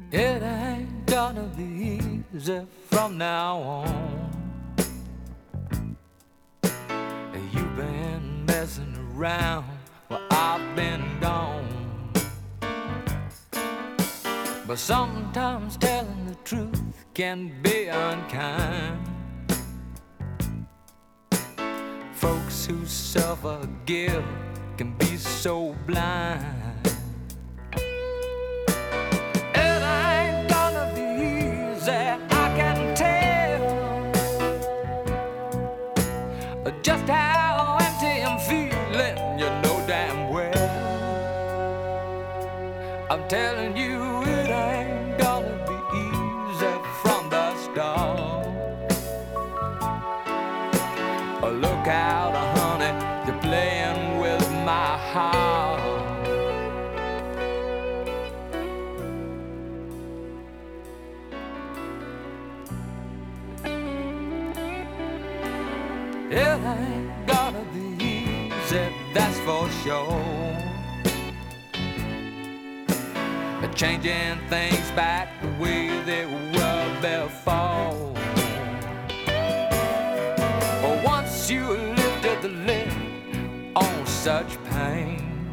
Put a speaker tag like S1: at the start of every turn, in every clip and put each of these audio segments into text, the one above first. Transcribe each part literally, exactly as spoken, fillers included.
S1: It ain't gonna be easy from now on. You've been messing around while I've been gone. But sometimes telling the truth can be unkind. Folks who suffer guilt can be so blind. It ain't gonna be easy, I can tell, just how empty I'm feeling, you know damn well. I'm telling you, it ain't gonna be easy from the start. Look out, honey, you're playing with my heart. It ain't gonna be easy, that's for sure. Changing things back the way they were before. But once you lifted the lid on such pain,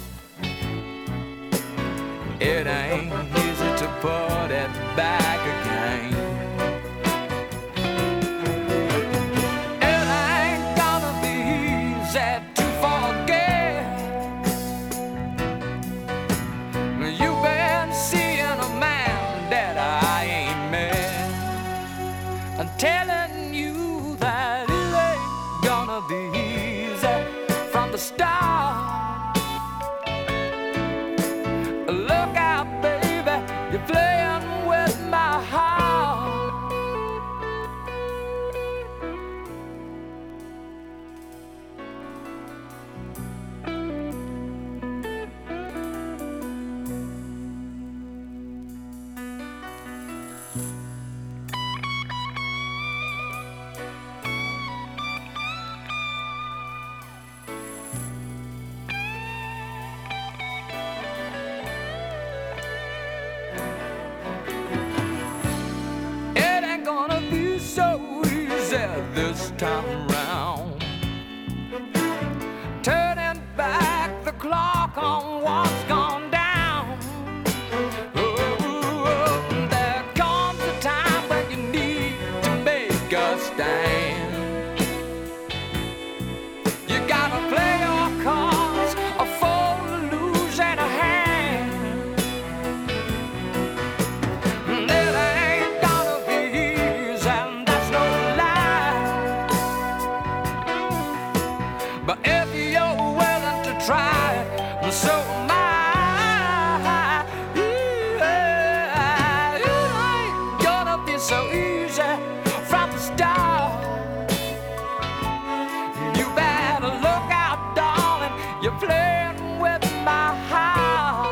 S1: it ain't easy to put it back again. It ain't gonna be easy to forget. You've been seeing a man that I ain't met. I'm telling you that it ain't gonna be easy from the start. Look out, baby, you're playing with my heart. So easy this time around, turning back the clock on what's gone down. Oh, there comes a time when you need to make a stand. You gotta play your cards for the losing hand. It ain't gonna be easy, but if you're willing to try it, so am I. Yeah, it ain't gonna be so easy from the start. You better look out, darling, you're playing with my heart.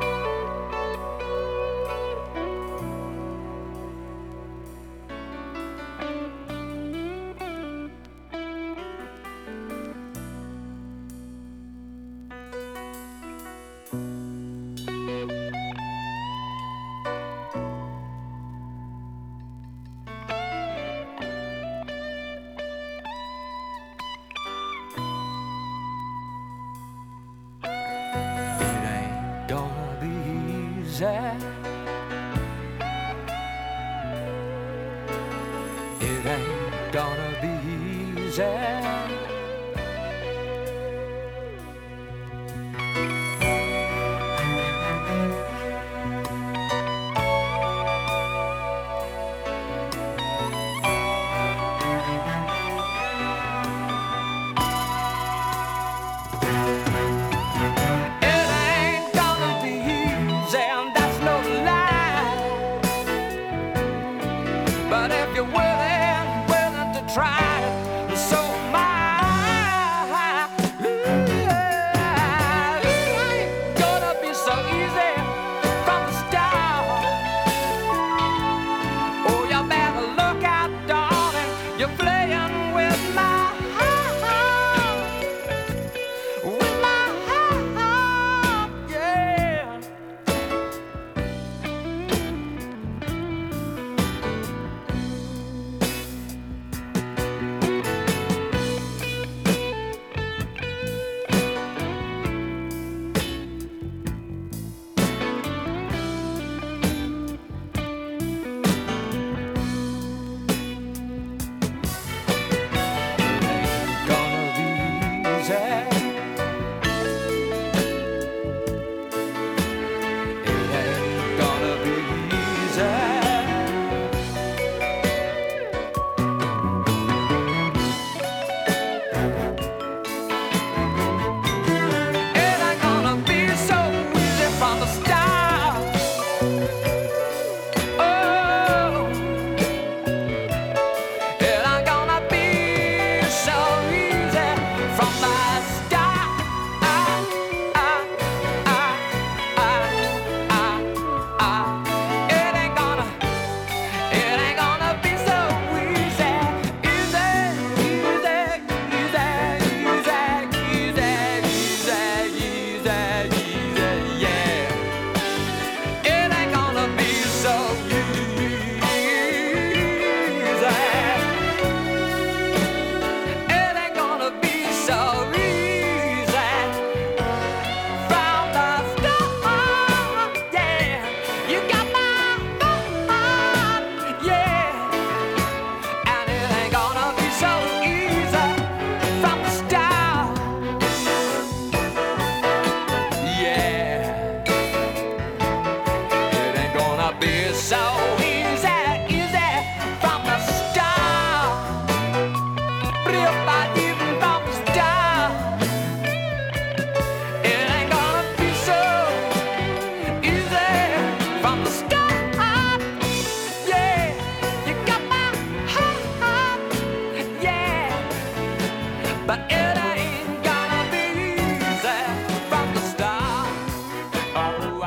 S1: Gonna be easy. It ain't gonna be easy. But if you're willing, willing to try it, so am I. Oh,